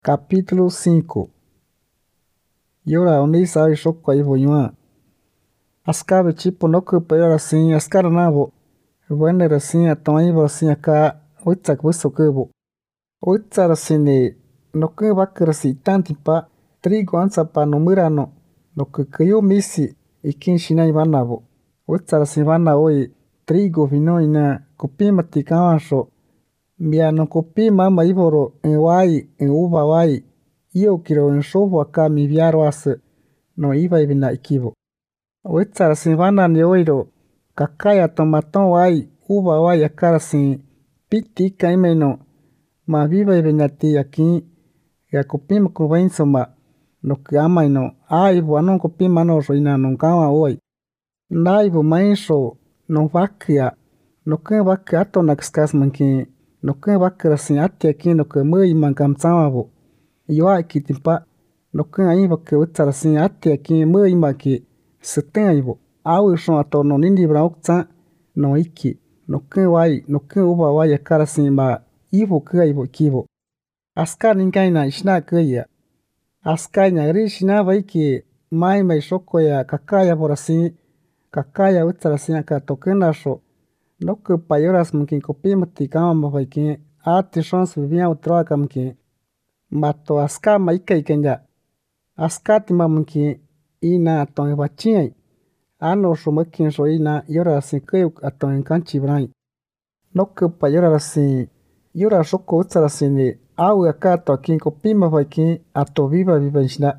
Capítulo 5. Yora onisa ishokwa ivoyua. Askabe chipo noku peyora sin askara nabo. Buenera sin atoibo sin aka uitsak busokubo. Uitsara sine noku bakara si tantipa trigo ansapa numurano noku kayo misi ikin shinai banabo. Uitsara sin bana oi trigo vino ina kupima tikawansho. Mia no kupima ama iboro en wai en uva wai. Iyo kiro en shobo aka mi viaro ase no iba ibina ikibo. Uitsara sin bana ni oiro kakaya tomaton wai uva wai akara sin piti ika imeno ma viva ibina ti akin ya kupima kubainzoma no kama ino aibo anon kupima no roina non kama oi. Naibo mainsho no vakia no ken vakia ato nakskas mankin no ken vakira sin ati akin no ke mui mankamtsawabo. Yoa kitimpa no ken aiba ke utsara sin ati akin mui maki seten aibo. Awi shon ato no nindi braukta no iki no ken uba wai akara sin ma ibo ke aibo kibo. Aska ninkaina ishna keya. Aska nya rishina vaiki mai shoko ya kakaya borasin kakaya utsara sin aka tokenasho. No ke payoras mungkin kupima tikama mavaikin ati shons vivia utroa kamkin. Mato aska ma ika ikenya. Aska tima mungkin ina aton vachinai. Ano shumakin sho ina yora sin kayuk aton kanchi brai. No ke payoras sin yora shoko utsara sin awi akato akin kupima vaikin ato viva ishna.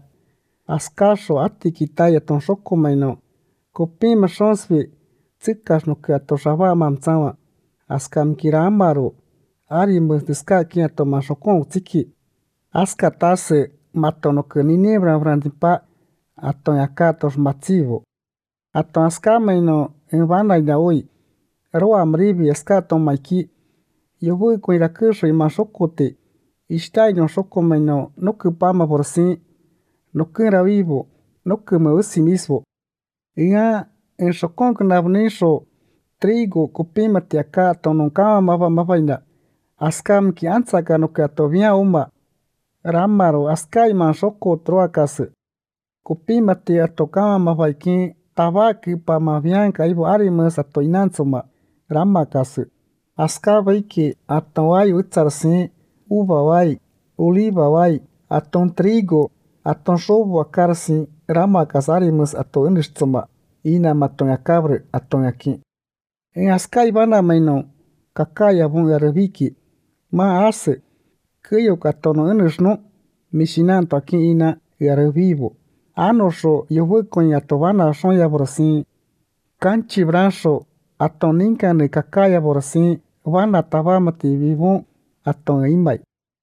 Aska sho ati kitaya ton shoko maino. Kupima shonsvi tsikas no ke ato shava mamtsawa. Aska mkira amaro. Ari mstiska akin ato mashokon utsiki. Aska tase mato no ke ninebra vrantipa ato yakato shmatsivo. Ato aska maino envana ina oi. Roa mrivi aska ato maiki. Yovui kuira kusho ima shokote. Ishtai no shoko maino no ke pama borsin. No ke ravivo. No ke me usi misvo. Ia en shokon kunavnisho trigo kupima tiaka tonon kama mavaina. Aska mki ansaka no ke ato via uma. Ramaro aska ima shoko troakase. Kupima ti ato kama mavaikin tabaki pa mavianka ibo arimus ato inansoma. Ramakase. Aska vaiki ato wai utsarsin uva wai oliva wai aton trigo aton shobo akarsin ramakas arimus ato inishtsoma. Ina maton yakabre aton yakin. En aska ibana maino kakaya bun yarabiki. Ma ase kuyo katono inishno mishinanto akin ina yarabibo. Ano sho yovui konya tobana shon ya borosin. Kanchi bransho aton ninkane kakaya borosin wana tabamati vivon aton imai.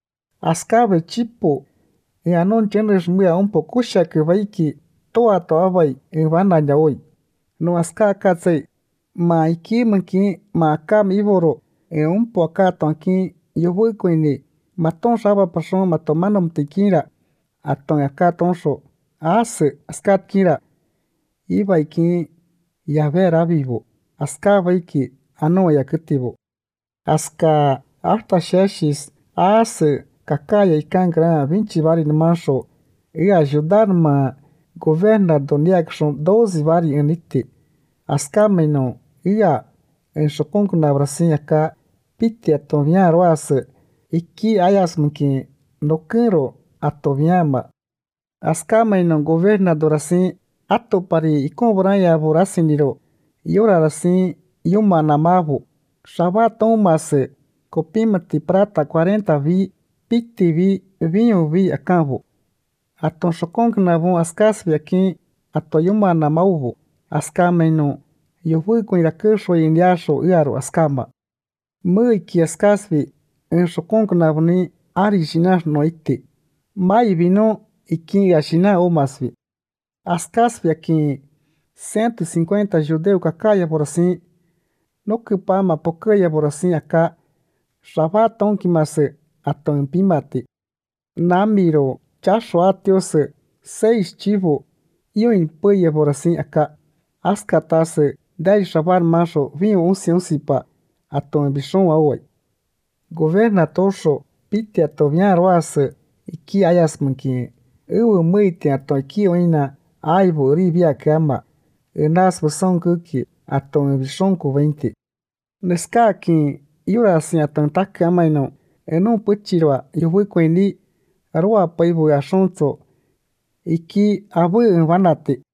Askabe chipo e anon chenres muya un pokusha ke vaiki toa toa vai e wana yaoi. No aska katse ma iki mankin ma kam iboro e un po akato akin yovui koine maton shaba person matomanom tikira aton akaton sho ase askat kira iba ikin yavera vivo aska vaiki ano yakutivo. Aska hasta sheshis ase kakaya ikankra vinci vari namasho e ajudar ma governa doniakshon 12 vari enite. Aska meno ia en shokon kunabrasin aka piti atovia roase iki ayas mkin nokero atoviama. Aska meno governadorasin ato pari ikon braya borasiniro yora rasin yuma namavu. Shaba tomase copimati prata 40 vi piti vi vinho vi akamvo. Aton shokon kunavon askas vi akin ato yuma namauvo. Aska meno yovui kun irakusho indiasho iaro askama. Mui ki askas vi en shokon kunavoni ari shinash no ite. Mai vino ikin yashina omasvi. Askas vi akin 150 judeu kakaya borosin. No que pama pokeya borosin aka shaba tonki mase aton pimati. Namiro chasho atiose 6 chivo iyo impuye borosin aka. Aska tase 10 shabar masho vinho unsipa aton bishon awoi. Governa tosho piti atovia roase Iki ayasmanki muiti ato iki oina aibo ribia kama. Nas busonku ki ato bisonku 20. Neskaki yura assim aton takama ino. Não putirwa yuhui kwendi. Arua paibo ya sonto. Iki abu vanate.